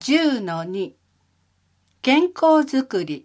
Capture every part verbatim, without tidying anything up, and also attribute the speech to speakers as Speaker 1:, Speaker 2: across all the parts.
Speaker 1: じゅうのに 健康づくり。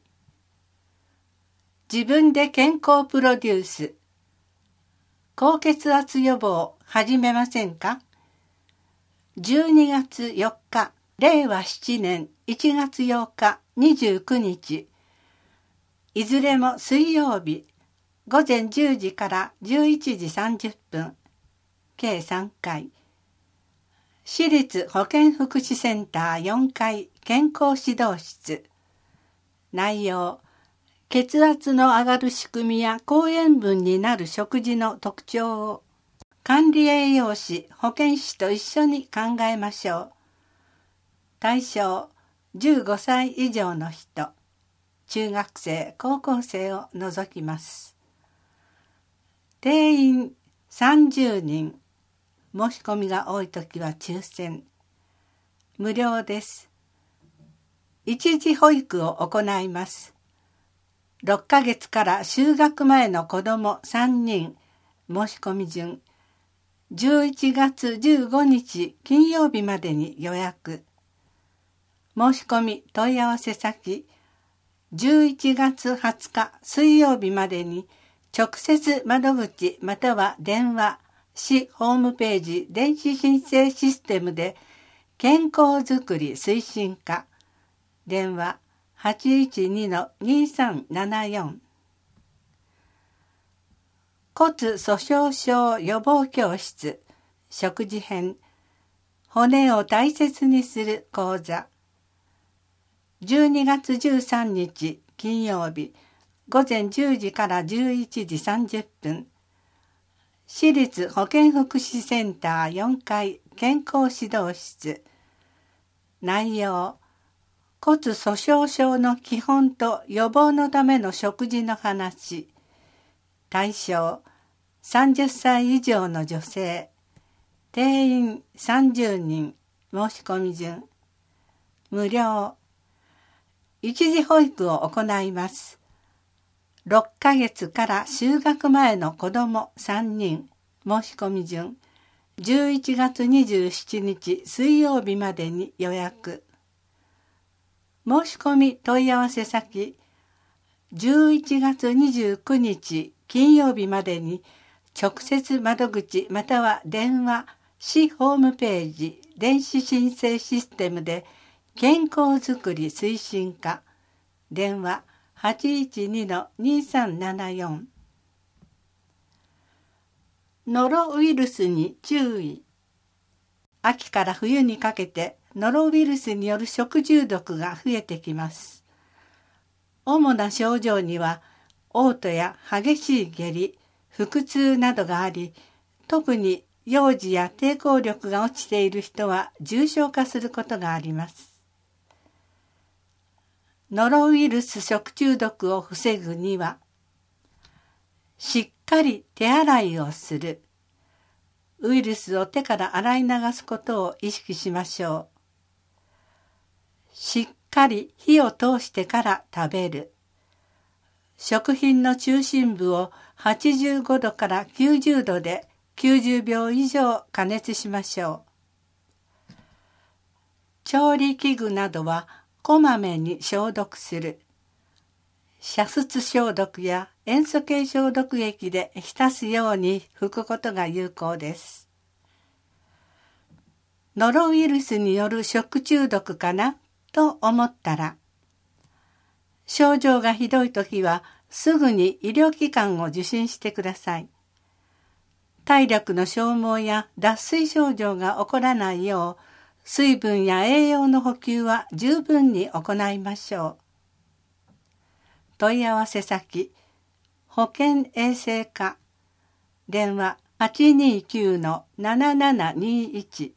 Speaker 1: 自分で健康プロデュース。高血圧予防始めませんか？じゅうにがつよっか、れいわななねんいちがつようかにじゅうくにち。いずれも水曜日、ごぜんじゅうじからじゅういちじさんじゅっぷん。計さんかい。市立保健福祉センターよんかい健康指導室。内容、血圧の上がる仕組みや高塩分になる食事の特徴を管理栄養士、保健師と一緒に考えましょう。対象、じゅうごさい以上の人、中学生、高校生を除きます。定員さんじゅうにん。申し込みが多いときは抽選。無料です。一時保育を行います。ろっかげつから就学前の子どもさんにん。申し込み順。じゅういちがつじゅうごにち金曜日までに予約。申し込み問い合わせ先。じゅういちがつはつか水曜日までに直接窓口または電話、市ホームページ電子申請システムで健康づくり推進課。電話 はちいちにのにさんななよん。骨粗鬆症予防教室食事編。骨を大切にする講座。じゅうにがつじゅうさんにち金曜日、ごぜんじゅうじからじゅういちじさんじゅっぷん。市立保健福祉センターよんかい健康指導室。内容、骨粗鬆症の基本と予防のための食事の話。対象、さんじゅっさい以上の女性。定員さんじゅうにん。申し込み順。無料。一時保育を行います。ろっかげつから就学前の子どもさんにん。申し込み順。じゅういちがつにじゅうしちにち水曜日までに予約。申し込み問い合わせ先。じゅういちがつにじゅうくにち金曜日までに直接窓口または電話、市ホームページ電子申請システムで健康づくり推進課。電話 はちいちにのにさんななよん。ノロウイルスに注意。秋から冬にかけてノロウイルスによる食中毒が増えてきます。主な症状には嘔吐や激しい下痢、腹痛などがあり、特に幼児や抵抗力が落ちている人は重症化することがあります。ノロウイルス食中毒を防ぐには、しっかり手洗いをする。ウイルスを手から洗い流すことを意識しましょう。しっかり火を通してから食べる。食品の中心部をはちじゅうごどからきゅうじゅうどできゅうじゅうびょう以上加熱しましょう。調理器具などはこまめに消毒する。煮沸消毒や塩素系消毒液で浸すように拭くことが有効です。ノロウイルスによる食中毒かなと思ったら、症状がひどいときはすぐに医療機関を受診してください。体力の消耗や脱水症状が起こらないよう、水分や栄養の補給は十分に行いましょう。問い合わせ先、保健衛生課。電話 はちにきゅうのななななにいち。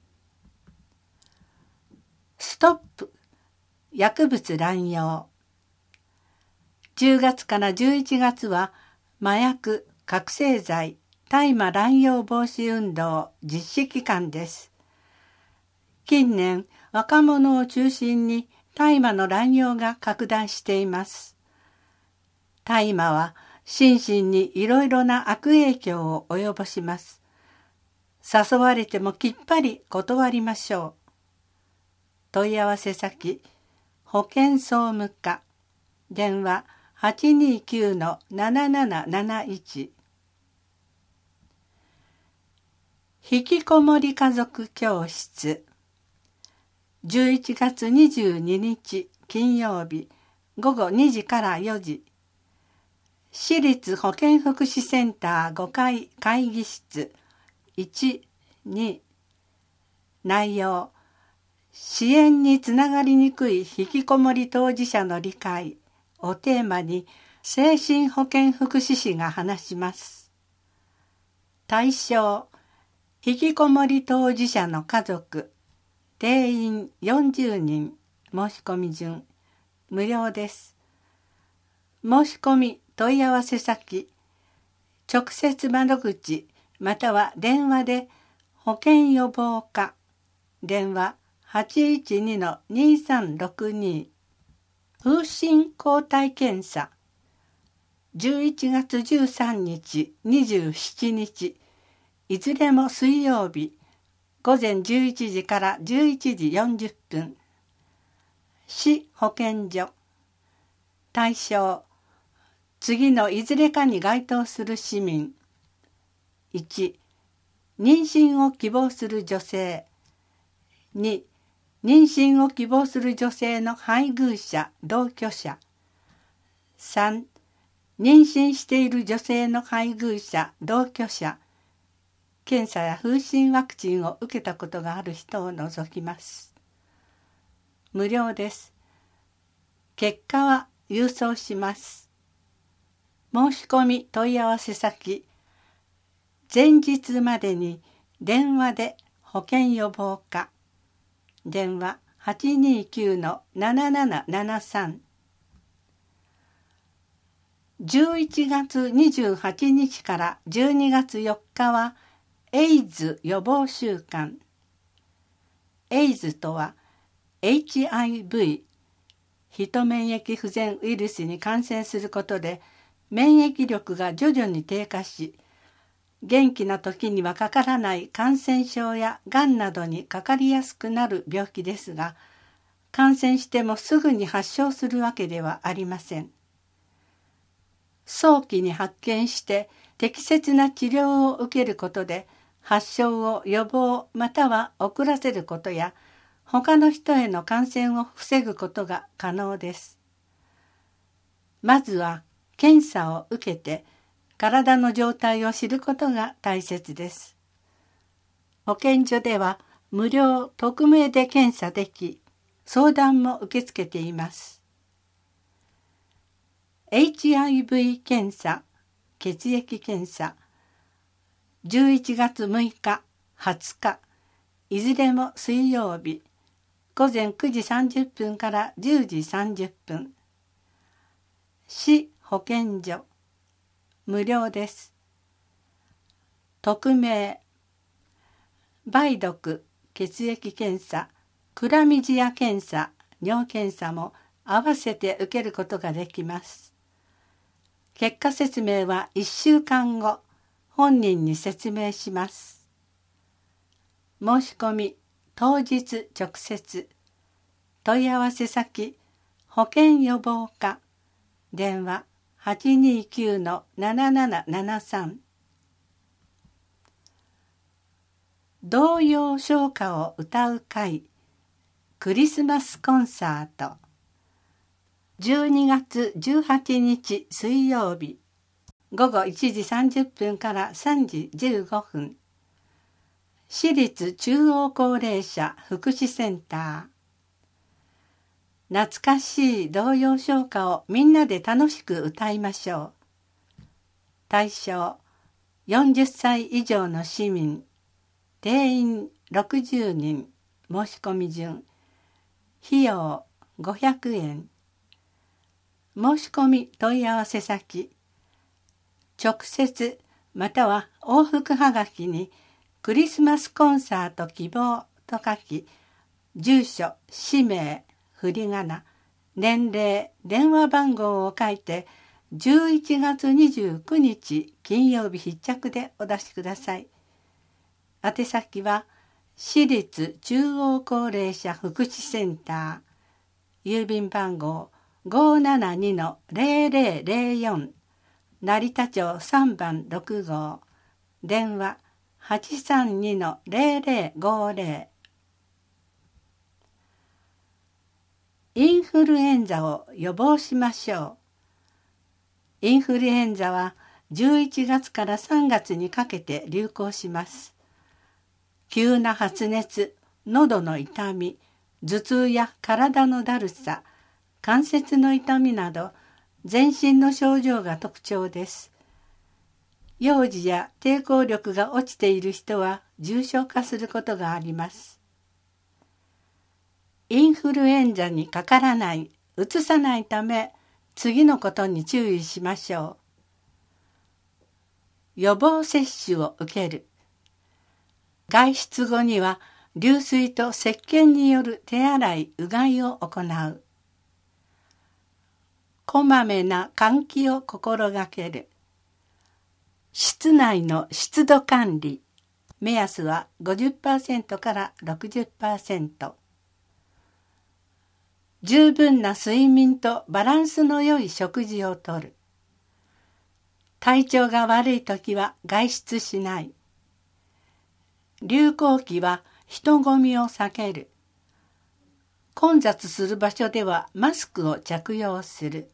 Speaker 1: ストップ薬物乱用。じゅうがつからじゅういちがつは麻薬、覚醒剤、大麻乱用防止運動実施期間です。近年、若者を中心に大麻の乱用が拡大しています。大麻は心身にいろいろな悪影響を及ぼします。誘われてもきっぱり断りましょう。 問い合わせ先保健総務課、電話 はちにきゅうのなななななないち。ひきこもり家族教室、じゅういちがつにじゅうににち金曜日ごごにじからよじ、市立保健福祉センターごかい会議室いち、に。内容、支援につながりにくいひきこもり当事者の理解をテーマに精神保健福祉士が話します。対象、ひきこもり当事者の家族、定員よんじゅうにん、申し込み順、無料です。申し込み問い合わせ先、直接窓口または電話で保健予防課、電話 はちいちにのにさんろくに。風疹抗体検査、じゅういちがつじゅうさんにち、にじゅうしちにち、いずれも水曜日、ごぜんじゅういちじからじゅういちじよんじゅっぷん。市保健所。対象、次のいずれかに該当する市民。いち、妊娠を希望する女性。に、妊娠を希望する女性の配偶者・同居者。さん、妊娠している女性の配偶者・同居者。検査や風疹ワクチンを受けたことがある人を除きます。無料です。結果は郵送します。申し込み問い合わせ先、前日までに電話で保健予防課、電話 はちにきゅうのななななななさん。じゅういちがつにじゅうはちにちからじゅうにがつよっかはエイズ予防週間。エイズとは エイチアイブイ、ヒト免疫不全ウイルスに感染することで免疫力が徐々に低下し、元気な時にはかからない感染症やがんなどにかかりやすくなる病気ですが、感染してもすぐに発症するわけではありません。早期に発見して適切な治療を受けることで発症を予防または遅らせることや、他の人への感染を防ぐことが可能です。まずは検査を受けて体の状態を知ることが大切です。保健所では無料匿名で検査でき、相談も受け付けています。エイチアイブイ 検査、血液検査、じゅういちがつむいか、はつか、いずれも水曜日、ごぜんくじさんじゅっぷんからじゅうじさんじゅっぷん。市保健所、無料です。匿名、梅毒、血液検査、クラミジア検査、尿検査も合わせて受けることができます。結果説明はいっしゅうかんご、本人に説明します。申し込み、当日直接。問い合わせ先、保健予防課、電話 はちにきゅうのななななななさん。童謡唱歌を歌う会、クリスマスコンサート。じゅうにがつじゅうはちにち水曜日、ごごいちじさんじゅっぷんからさんじじゅうごふん。市立中央高齢者福祉センター。懐かしい童謡唱歌をみんなで楽しく歌いましょう。対象、よんじゅっさい以上の市民。定員ろくじゅうにん、申し込み順。費用ごひゃくえん。申し込み問い合わせ先、直接または往復はがきにクリスマスコンサート希望と書き、住所、氏名、振り仮名、年齢、電話番号を書いてじゅういちがつにじゅうくにち金曜日必着でお出しください。宛先は私立中央高齢者福祉センター、郵便番号 ごーななにのぜろぜろぜろよん、成田町さんばんろくごう、電話 はちさんにのぜろぜろごぜろ。インフルエンザを予防しましょう。インフルエンザはじゅういちがつからさんがつにかけて流行します。急な発熱、喉の痛み、頭痛や体のだるさ、関節の痛みなど全身の症状が特徴です。幼児や抵抗力が落ちている人は重症化することがあります。インフルエンザにかからない、うつさないため、次のことに注意しましょう。予防接種を受ける。外出後には流水と石鹸による手洗い・うがいを行う。こまめな換気を心がける。室内の湿度管理。目安は ごじゅっパーセント から ろくじゅっパーセント。十分な睡眠とバランスの良い食事をとる。体調が悪いときは外出しない。流行期は人混みを避ける。混雑する場所ではマスクを着用する。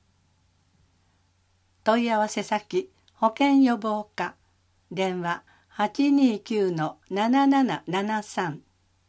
Speaker 1: 問い合わせ先、保健予防課、電話 はちにきゅうのななななななさん。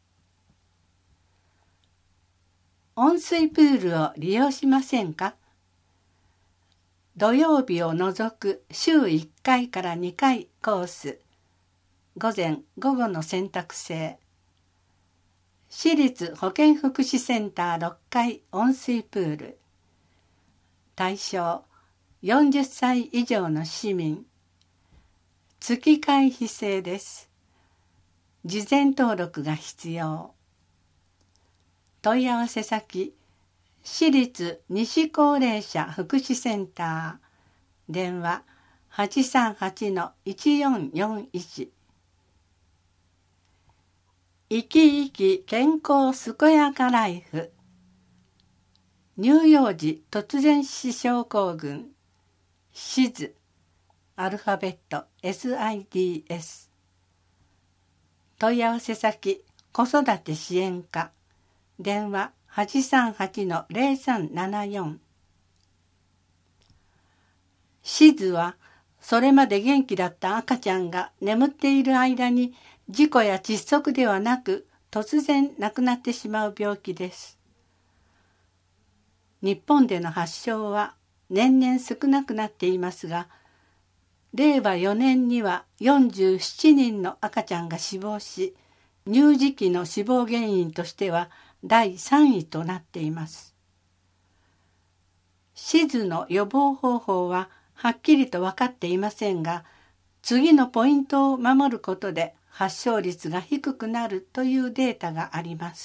Speaker 1: 温水プールを利用しませんか？土曜日を除く週いっかいからにかいコース。午前午後の選択制。私立保健福祉センターろっかい温水プール。対象よんじゅっさい以上の市民。月会費制です。事前登録が必要。問い合わせ先、私立西高齢者福祉センター、電話 はちさんはちのいちよんよんいち。生き生き健康健やかライフ。乳幼児突然死症候群、シズ、アルファベット エスアイディーエス。問い合わせ先、子育て支援課。電話 はちさんはちのぜろさんななよん。シズはそれまで元気だった赤ちゃんが眠っている間に事故や窒息ではなく突然亡くなってしまう病気です。日本での発症は年々少なくなっていますが、れいわよねんにはよんじゅうななにんの赤ちゃんが死亡し、乳児期の死亡原因としてはだいさんいとなっています。シズの予防方法ははっきりと分かっていませんが、次のポイントを守ることで発症率が低くなるというデータがあります。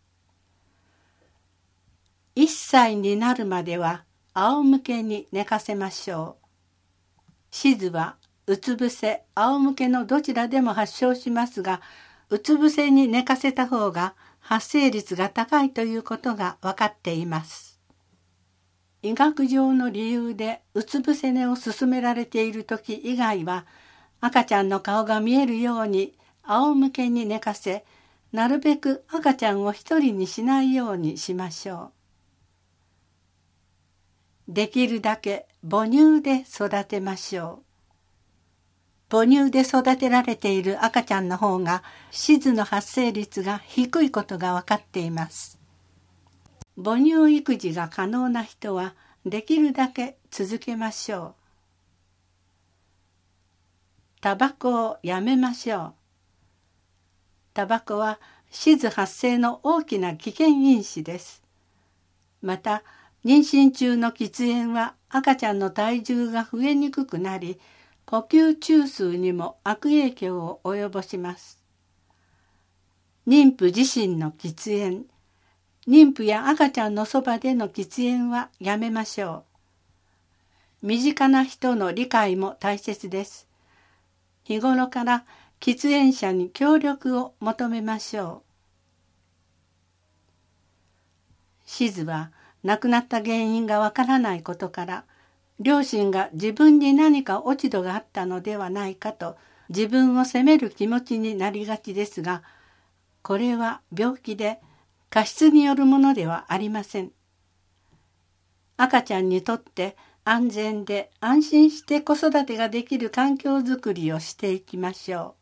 Speaker 1: いっさいになるまでは仰向けに寝かせましょう。シズはうつ伏せ、仰向けのどちらでも発症しますが、うつ伏せに寝かせた方が発生率が高いということが分かっています。医学上の理由でうつ伏せ寝を勧められている時以外は、赤ちゃんの顔が見えるように仰向けに寝かせ、なるべく赤ちゃんを一人にしないようにしましょう。できるだけ母乳で育てましょう。母乳で育てられている赤ちゃんの方がシズの発生率が低いことが分かっています。母乳育児が可能な人はできるだけ続けましょう。タバコをやめましょう。タバコはシズ発生の大きな危険因子です。また、妊娠中の喫煙は赤ちゃんの体重が増えにくくなり、呼吸中枢にも悪影響を及ぼします。妊婦自身の喫煙、妊婦や赤ちゃんのそばでの喫煙はやめましょう。身近な人の理解も大切です。日頃から喫煙者に協力を求めましょう。シズは亡くなった原因がわからないことから、両親が自分に何か落ち度があったのではないかと自分を責める気持ちになりがちですが、これは病気で過失によるものではありません。赤ちゃんにとって安全で安心して子育てができる環境づくりをしていきましょう。